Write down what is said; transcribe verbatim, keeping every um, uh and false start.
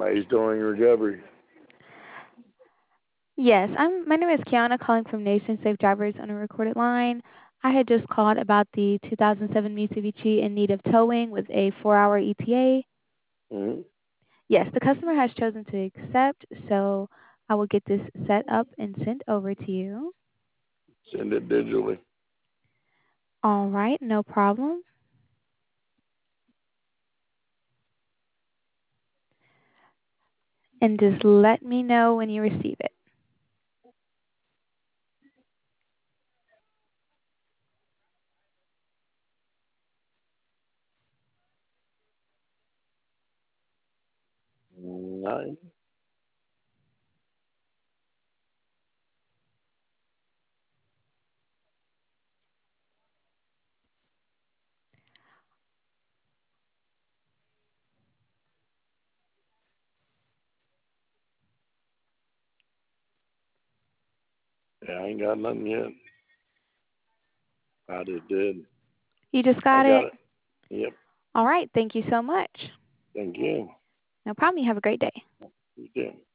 How you doing in recovery? Yes, I'm. My name is Kiana, calling from Nation Safe Drivers on a recorded line. I had just called about the two thousand seven Mitsubishi in need of towing with a four-hour E T A. Mm-hmm. Yes, the customer has chosen to accept, so I will get this set up and sent over to you. Send it digitally. All right, no problem. And just let me know when you receive it. Nine. Yeah, I ain't got nothing yet. I just did. You just I got got it? it. Yep. All right, thank you so much. Thank you. No problem. You have a great day. You too.